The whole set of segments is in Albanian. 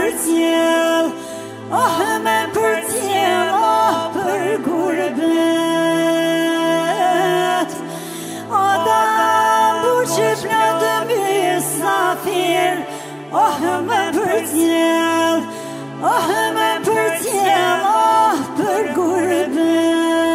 për tjel, me për tjel, për gurbet. Da buqë platë misafir, me për tjel, me për tjel, për gurbet.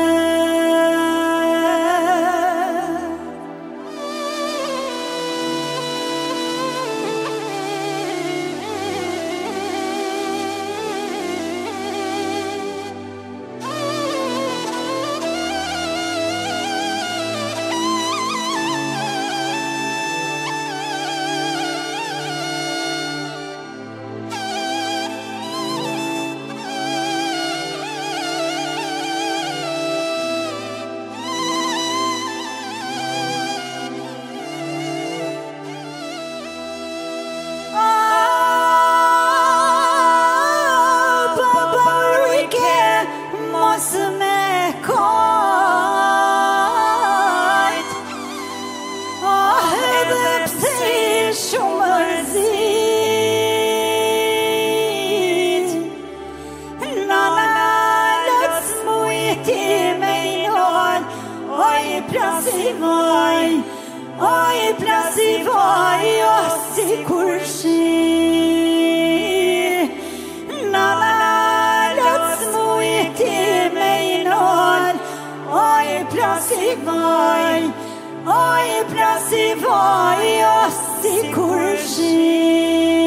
Oj, plasi vaj, si kur shi. Lëc mujti me i nol. Oj, plasi vaj, si kur shi.